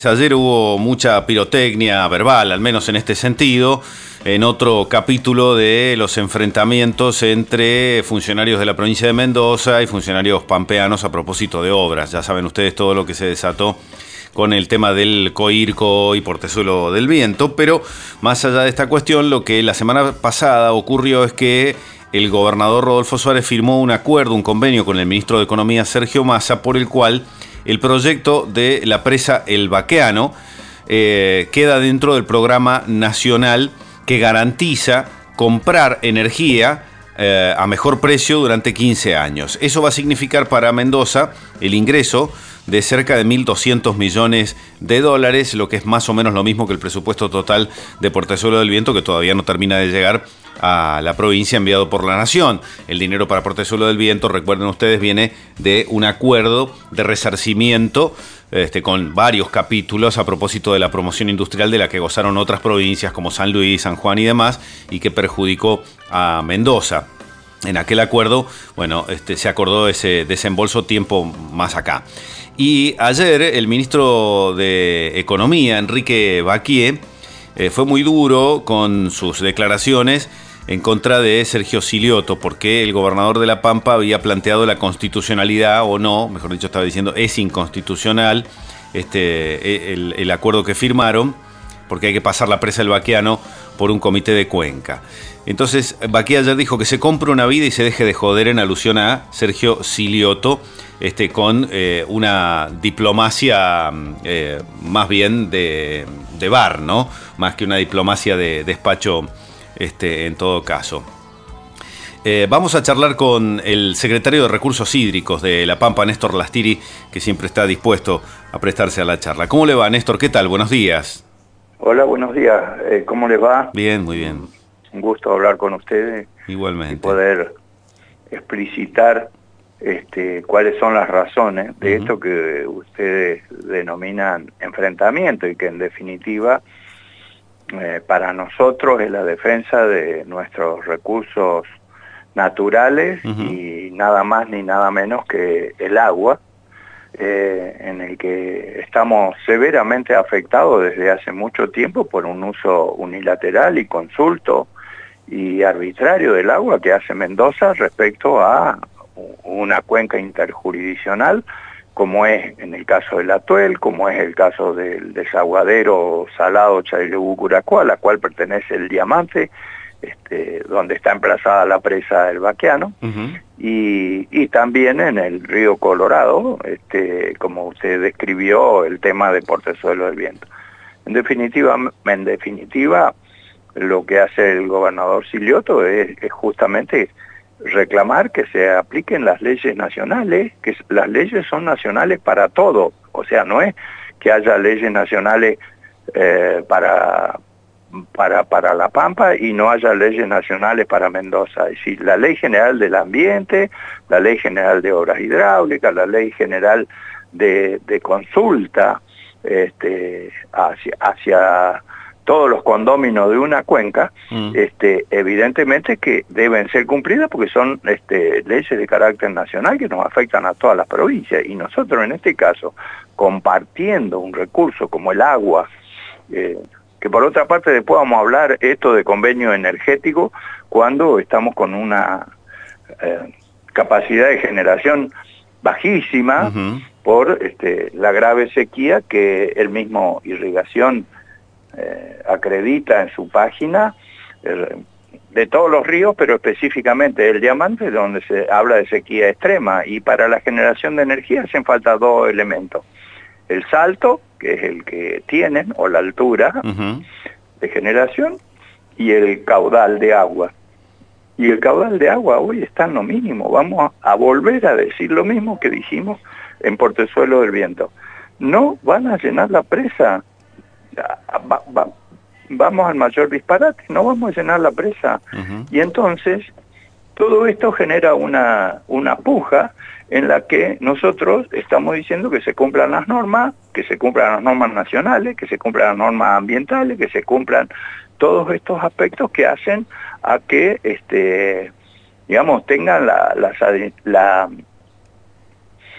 Ayer hubo mucha pirotecnia verbal, al menos en este sentido, en otro capítulo de los enfrentamientos entre funcionarios de la provincia de Mendoza y funcionarios pampeanos a propósito de obras. Ya saben ustedes todo lo que se desató con el tema del Coirco y Portezuelo del Viento, pero más allá de esta cuestión, lo que la semana pasada ocurrió es que el gobernador Rodolfo Suárez firmó un acuerdo, un convenio con el ministro de Economía Sergio Massa, por el cual el proyecto de la presa El Baqueano queda dentro del programa nacional que garantiza comprar energía a mejor precio durante 15 años. Eso va a significar para Mendoza el ingreso de cerca de 1.200 millones de dólares, lo que es más o menos lo mismo que el presupuesto total de Portezuelo del Viento, que todavía no termina de llegar a la provincia, enviado por la Nación. El dinero para Portezuelo del Viento, recuerden ustedes, viene de un acuerdo de resarcimiento con varios capítulos a propósito de la promoción industrial de la que gozaron otras provincias como San Luis, San Juan y demás, y que perjudicó a Mendoza. En aquel acuerdo, bueno, se acordó ese desembolso tiempo más acá. Y ayer el ministro de Economía, Enrique Baquié, fue muy duro con sus declaraciones en contra de Sergio Silioto, porque el gobernador de La Pampa había planteado la constitucionalidad, o no, mejor dicho, estaba diciendo es inconstitucional el acuerdo que firmaron, porque hay que pasar la presa del Baqueano por un comité de Cuenca. Entonces, Baquié ayer dijo que se compre una vida y se deje de joder, en alusión a Sergio Silioto, con una diplomacia más bien de bar, ¿no? Más que una diplomacia de despacho en todo caso. Vamos a charlar con el secretario de Recursos Hídricos de La Pampa, Néstor Lastiri, que siempre está dispuesto a prestarse a la charla. ¿Cómo le va, Néstor? ¿Qué tal? Buenos días. Hola, buenos días. ¿Cómo les va? Bien, muy bien. Un gusto hablar con ustedes. Igualmente. Y poder explicitar cuáles son las razones de esto que ustedes denominan enfrentamiento y que en definitiva para nosotros es la defensa de nuestros recursos naturales y nada más ni nada menos que el agua, en el que estamos severamente afectados desde hace mucho tiempo por un uso unilateral y consulto y arbitrario del agua que hace Mendoza respecto a una cuenca interjurisdiccional, como es en el caso del Atuel, como es el caso del desaguadero salado Chailebú-Curacoa, a la cual pertenece el Diamante, donde está emplazada la presa del Baqueano, y también en el río Colorado, como usted describió, el tema de Portezuelo del Viento. En definitiva, lo que hace el gobernador Silioto es justamente reclamar que se apliquen las leyes nacionales, que las leyes son nacionales para todo, o sea, no es que haya leyes nacionales para La Pampa y no haya leyes nacionales para Mendoza. Es decir, la Ley General del Ambiente, la Ley General de Obras Hidráulicas, la Ley General de Consulta hacia todos los condóminos de una cuenca, evidentemente que deben ser cumplidas porque son leyes de carácter nacional que nos afectan a todas las provincias. Y nosotros en este caso, compartiendo un recurso como el agua, que por otra parte después vamos a hablar esto de convenio energético, cuando estamos con una capacidad de generación bajísima por la grave sequía que el mismo Irrigación acredita en su página, de todos los ríos, pero específicamente el Diamante, donde se habla de sequía extrema, y para la generación de energía hacen falta dos elementos: el salto, que es el que tienen, o la altura de generación, y el caudal de agua. Y el caudal de agua hoy está en lo mínimo. Vamos a volver a decir lo mismo que dijimos en Portezuelo del Viento. No van a llenar la presa. Vamos al mayor disparate, no vamos a llenar la presa. Y entonces todo esto genera una puja en la que nosotros estamos diciendo que se cumplan las normas, que se cumplan las normas nacionales, que se cumplan las normas ambientales, que se cumplan todos estos aspectos que hacen a que digamos tengan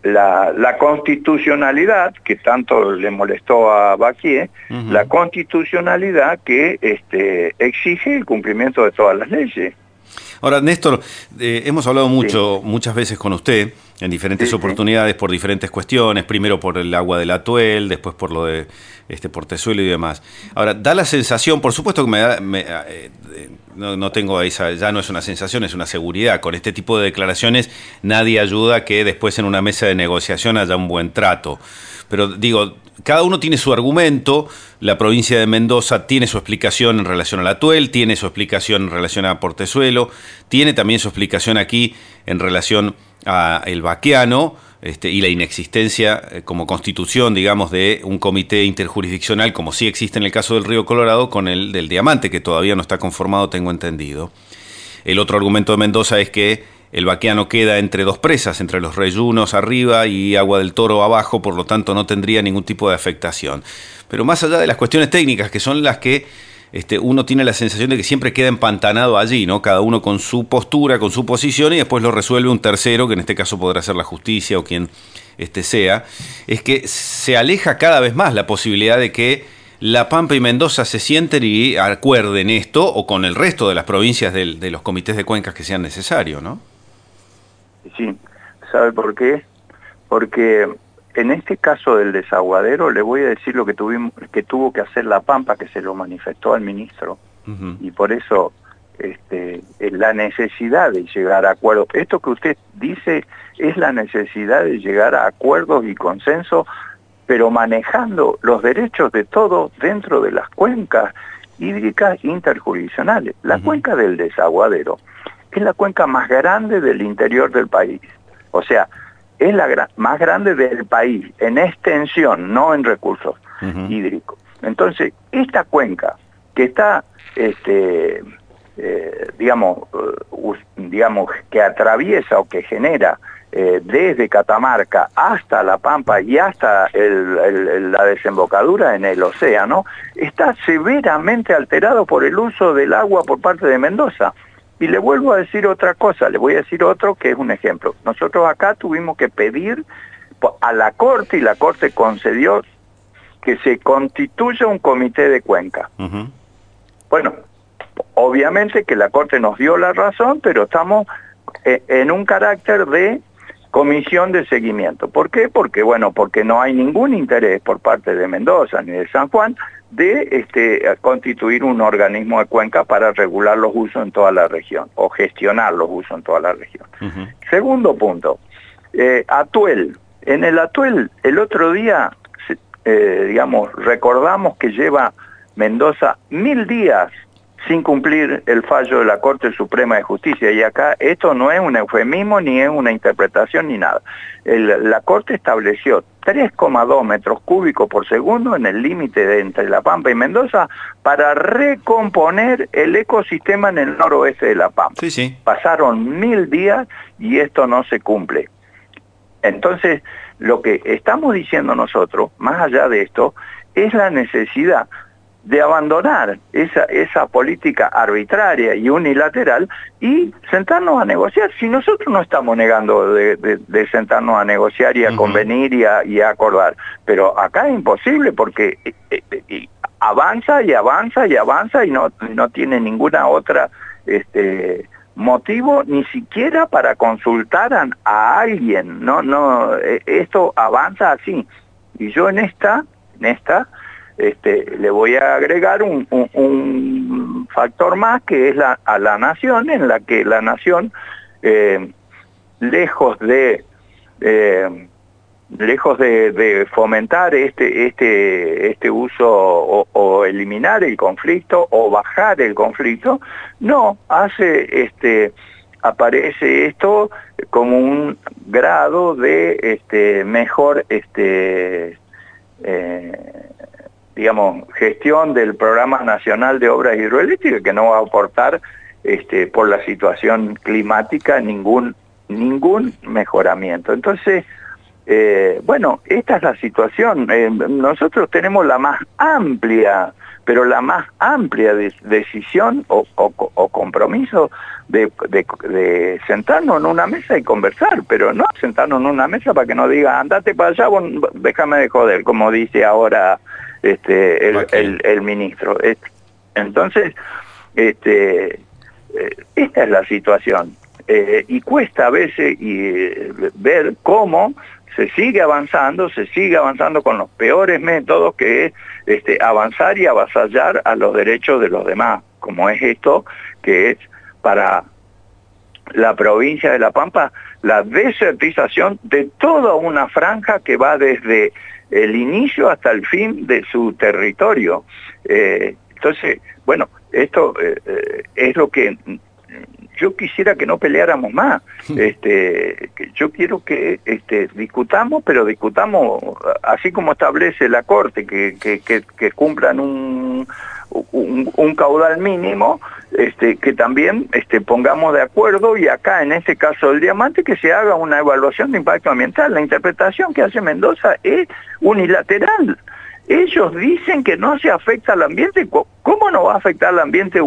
la constitucionalidad, que tanto le molestó a Baquier, la constitucionalidad que exige el cumplimiento de todas las leyes. Ahora, Néstor, hemos hablado muchas veces con usted, en diferentes oportunidades, por diferentes cuestiones, primero por el agua del Atuel, después por lo de Portezuelo y demás. Ahora, da la sensación, por supuesto que no tengo esa, ya no es una sensación, es una seguridad. Con este tipo de declaraciones nadie ayuda a que después en una mesa de negociación haya un buen trato. Pero digo, cada uno tiene su argumento, la provincia de Mendoza tiene su explicación en relación al Atuel, tiene su explicación en relación a Portezuelo, tiene también su explicación aquí en relación a el Baqueano, y la inexistencia como constitución, digamos, de un comité interjurisdiccional, como sí existe en el caso del Río Colorado, con el del Diamante, que todavía no está conformado, tengo entendido. El otro argumento de Mendoza es que el Baqueano queda entre dos presas, entre los Reyunos arriba y Agua del Toro abajo, por lo tanto no tendría ningún tipo de afectación. Pero más allá de las cuestiones técnicas, que son las que uno tiene la sensación de que siempre queda empantanado allí, ¿no? Cada uno con su postura, con su posición, y después lo resuelve un tercero, que en este caso podrá ser la justicia o quien sea, es que se aleja cada vez más la posibilidad de que La Pampa y Mendoza se sienten y acuerden esto, o con el resto de las provincias de los comités de cuencas que sean necesarios, ¿no? Sí, ¿sabe por qué? Porque en este caso del desaguadero le voy a decir lo que tuvo que hacer La Pampa, que se lo manifestó al ministro, y por eso la necesidad de llegar a acuerdos. Esto que usted dice es la necesidad de llegar a acuerdos y consenso, pero manejando los derechos de todos dentro de las cuencas hídricas interjurisdiccionales. La cuenca del desaguadero es la cuenca más grande del interior del país. O sea, es la más grande del país, en extensión, no en recursos hídricos. Entonces, esta cuenca que está, digamos, que atraviesa o que genera desde Catamarca hasta La Pampa y hasta la desembocadura en el océano, está severamente alterado por el uso del agua por parte de Mendoza. Y le vuelvo a decir otra cosa, le voy a decir otro que es un ejemplo. Nosotros acá tuvimos que pedir a la Corte, y la Corte concedió que se constituya un comité de cuenca. Bueno, obviamente que la Corte nos dio la razón, pero estamos en un carácter de comisión de seguimiento. ¿Por qué? Porque no hay ningún interés por parte de Mendoza ni de San Juan de constituir un organismo de cuenca para regular los usos en toda la región, o gestionar los usos en toda la región. Segundo punto, Atuel. En el Atuel, el otro día, recordamos que lleva Mendoza 1000 días sin cumplir el fallo de la Corte Suprema de Justicia, y acá esto no es un eufemismo, ni es una interpretación, ni nada. La Corte estableció 3,2 metros cúbicos por segundo en el límite entre La Pampa y Mendoza para recomponer el ecosistema en el noroeste de La Pampa. Pasaron 1000 días y esto no se cumple. Entonces, lo que estamos diciendo nosotros, más allá de esto, es la necesidad de abandonar esa política arbitraria y unilateral y sentarnos a negociar. Si nosotros no estamos negando de sentarnos a negociar y a convenir y a acordar, pero acá es imposible porque avanza y avanza y avanza y no tiene ninguna otra motivo ni siquiera para consultar a alguien. Esto avanza así. Y yo en esta le voy a agregar un factor más, que es a la nación, en la que la nación, lejos de fomentar este uso o eliminar el conflicto o bajar el conflicto, no, aparece esto como un grado de mejor gestión del Programa Nacional de Obras Hidroeléctricas, que no va a aportar por la situación climática ningún mejoramiento. Entonces, esta es la situación. Nosotros tenemos la más amplia pero la más amplia decisión o compromiso de sentarnos en una mesa y conversar, pero no sentarnos en una mesa para que nos diga, andate para allá, déjame de joder, como dice ahora el ministro. Entonces, esta es la situación. Y cuesta a veces ver cómo se sigue avanzando con los peores métodos, que es avanzar y avasallar a los derechos de los demás, como es esto, que es para la provincia de La Pampa, la desertización de toda una franja que va desde el inicio hasta el fin de su territorio. Entonces, bueno, esto es lo que yo quisiera que no peleáramos más. Yo quiero que discutamos, pero discutamos así como establece la Corte, que cumplan un caudal mínimo, que también pongamos de acuerdo, y acá en este caso del diamante, que se haga una evaluación de impacto ambiental. La interpretación que hace Mendoza es unilateral. Ellos dicen que no se afecta al ambiente. ¿Cómo no va a afectar al ambiente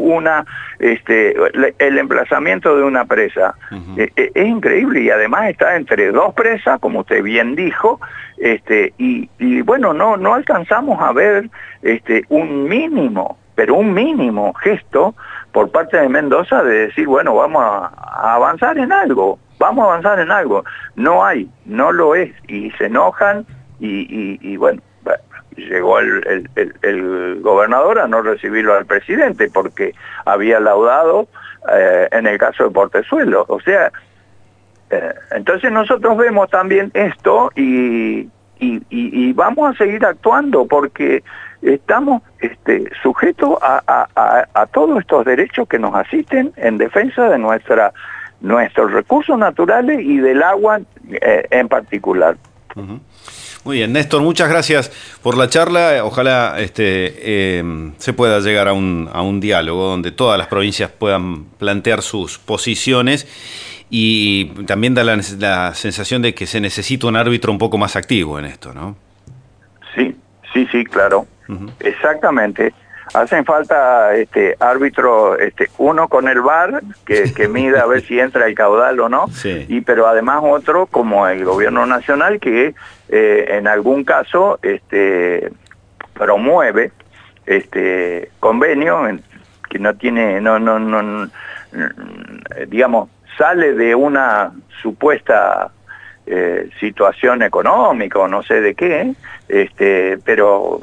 el emplazamiento de una presa? Es increíble, y además está entre dos presas, como usted bien dijo, y bueno, no alcanzamos a ver un mínimo gesto por parte de Mendoza de decir, bueno, vamos a avanzar en algo, no lo es, y se enojan, y bueno, llegó el gobernador a no recibirlo al presidente porque había laudado en el caso de Portezuelo. O sea, entonces nosotros vemos también esto y vamos a seguir actuando porque estamos sujetos a todos estos derechos que nos asisten en defensa de nuestros recursos naturales y del agua en particular. Uh-huh. Muy bien, Néstor, muchas gracias por la charla. Ojalá se pueda llegar a un diálogo donde todas las provincias puedan plantear sus posiciones, y también da la sensación de que se necesita un árbitro un poco más activo en esto, ¿no? Sí, claro. Uh-huh. Exactamente. Hacen falta árbitros, uno con el VAR, que mida a ver si entra el caudal o no, sí. Pero además otro como el gobierno nacional, que en algún caso promueve convenio que no tiene, digamos, sale de una supuesta situación económica o no sé de qué, pero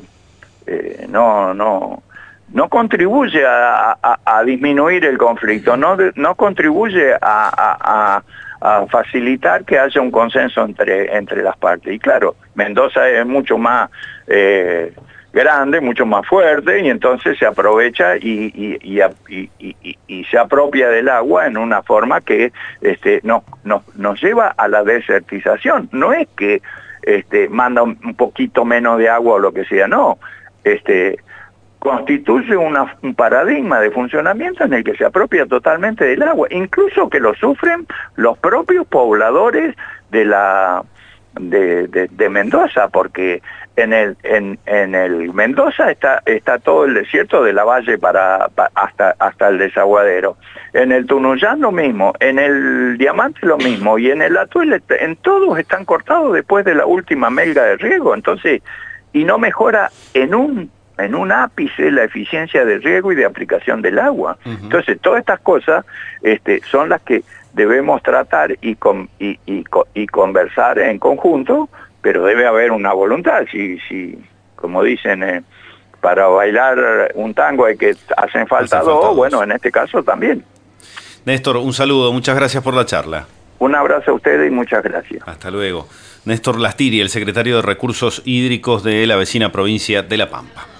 no contribuye a disminuir el conflicto, no contribuye a facilitar que haya un consenso entre las partes. Y claro, Mendoza es mucho más grande, mucho más fuerte, y entonces se aprovecha y se apropia del agua en una forma que nos lleva a la desertización. No es que manda un poquito menos de agua o lo que sea, no. Constituye un paradigma de funcionamiento en el que se apropia totalmente del agua, incluso que lo sufren los propios pobladores de Mendoza, porque en el Mendoza está todo el desierto de la Valle hasta el desaguadero. En el Tunuyán lo mismo, en el Diamante lo mismo, y en el Atuel, en todos están cortados después de la última melga de riego. Entonces, y no mejora en un ápice la eficiencia de riego y de aplicación del agua. Uh-huh. Entonces, todas estas cosas son las que debemos tratar y conversar en conjunto, pero debe haber una voluntad. Si como dicen, para bailar un tango hacen falta dos, bueno, en este caso también. Néstor, un saludo, muchas gracias por la charla. Un abrazo a ustedes y muchas gracias. Hasta luego. Néstor Lastiri, el secretario de Recursos Hídricos de la vecina provincia de La Pampa.